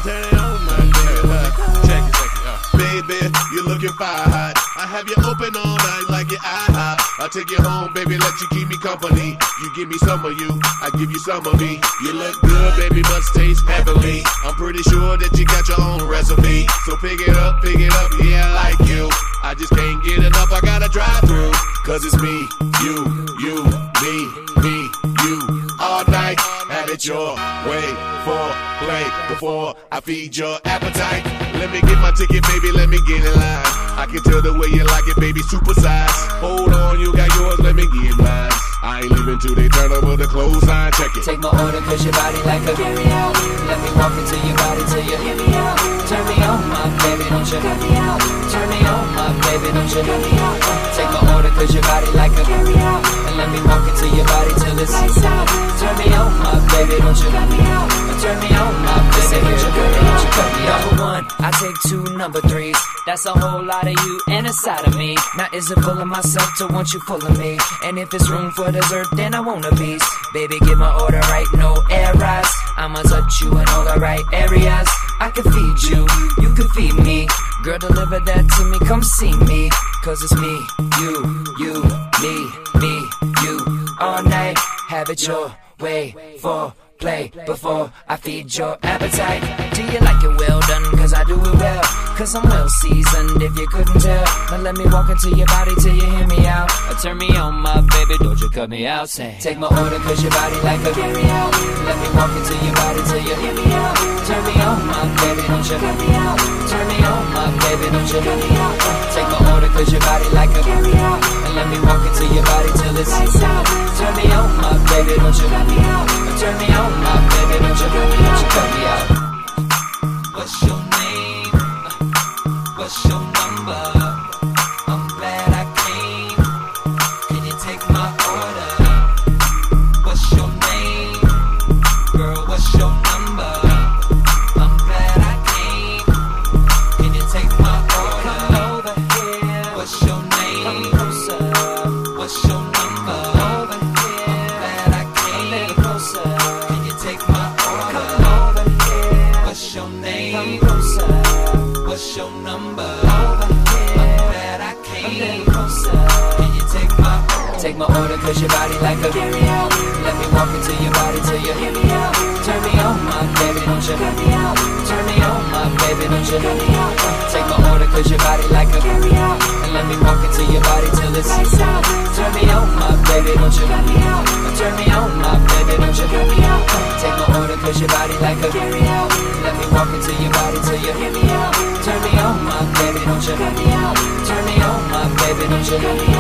Turn it on, my baby. Check it. Baby, you're looking fire hot. I have you open all night like your IHOP. I'll take you home, baby, let you keep me company. You give me some of you, I give you some of me. You look good, baby, must taste heavenly. I'm pretty sure that you got your own recipe. So pick it up, yeah, I like you. I just can't get enough, I gotta drive through. Cause it's me, you, me, you. All night, have it your way. Play before I feed your appetite. Let me get my ticket, baby, let me get in line. I can tell the way you like it, baby, super size. Hold on, you got yours, let me get mine. I ain't leaving till they turn over the clothesline, check it. Take my order cause your body like a carry out. Let me walk into your body till you hear me out. Turn me on, my baby, don't you cut me out. Turn me on, my baby, don't you cut me out. Take my order cause your body like a carry out. And let me walk into your body till it's lights out. Turn me on, my baby, don't you cut me out. Turn me on, my baby, don't you cut me out. Number one, I take two number threes. That's a whole lot of you and a side of me. Now is it full of myself to want you full of me? And if it's room for dessert, then I want a piece. Baby, get my order right, no errors. I'ma touch you in all the right areas. I can feed you, you can feed me. Girl, deliver that to me, come see me. Cause it's me, you, me, you. All night, have it your way. Play before I feed your appetite. Do you like it well done? Cause I do it well. Cause I'm well seasoned if you couldn't tell. Now let me walk into your body till you hear me out. Or turn me on, my baby, don't you cut me out. Say, take my order cause your body like a carry out. Let me walk into your body till you hear me out. Turn me on, my baby, don't you cut me out. Turn me on, my baby, don't you cut me out. Take my order cause your body like a carry out. And let me walk into your body till it's lights out. Turn me on, my baby, don't you cut me out. Turn me on, my baby, don't you cut me out. What's your name? What's your number? I'm glad I came. Can you take my order? What's your name? Girl, what's your number? I'm glad I came. Can you take my order? Come over here. What's your name? Come closer. What's your number? Over here. I'm glad I came. A little closer. Can you take my order? Come over here. What's your name? Come closer. What's your number? Over here. I'm glad I came. A little closer. Can you take my order? Take my order cause your body like a carry out. Let me walk into your body till you hear me out. Turn me on, my baby, don't you cut me out. Turn me on, my baby, don't you cut me out. Take my order cause your body like a carry out. And let me walk into your body till it's lights out. Turn me on, my baby, don't you cut me out. Turn me on, my baby, don't you cut me out. Take my order cause your body like a carry out. Let me walk into your body till you hear me out. Turn me on, my baby, don't you cut me out. Turn me on, my baby, don't you cut me out.